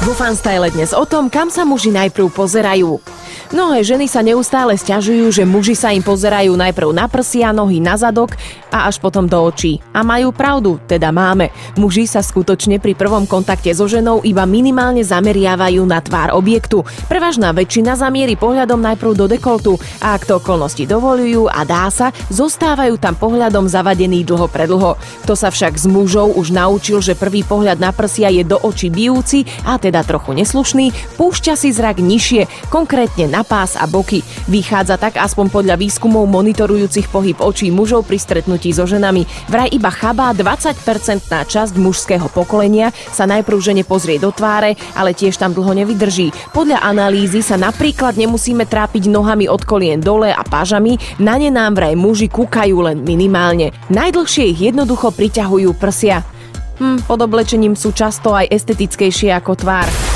Vo Fanstyle dnes o tom, kam sa muži najprv pozerajú. Mnohé ženy sa neustále sťažujú, že muži sa im pozerajú najprv na prsia, nohy, na zadok a až potom do očí. A majú pravdu, teda máme. Muži sa skutočne pri prvom kontakte so ženou iba minimálne zameriavajú na tvár objektu. Prevažná väčšina zamierí pohľadom najprv do dekoltu a ak to okolnosti dovolujú a dá sa, zostávajú tam pohľadom zavadení dlho predlho. Kto sa však z mužov už naučil, že prvý pohľad na prsia je do očí bijúci a teda trochu neslušný, púšťa si zrak nižšie, konkrétne na pás a boky. Vychádza tak aspoň podľa výskumov monitorujúcich pohyb očí mužov pri stretnutí so ženami. Vraj iba chabá 20% časť mužského pokolenia sa najprv žene pozrie do tváre, ale tiež tam dlho nevydrží. Podľa analýzy sa napríklad nemusíme trápiť nohami od kolien dole a pážami, na ne nám vraj muži kúkajú len minimálne. Najdlhšie ich jednoducho priťahujú prsia. Pod oblečením sú často aj estetickejšie ako tvár.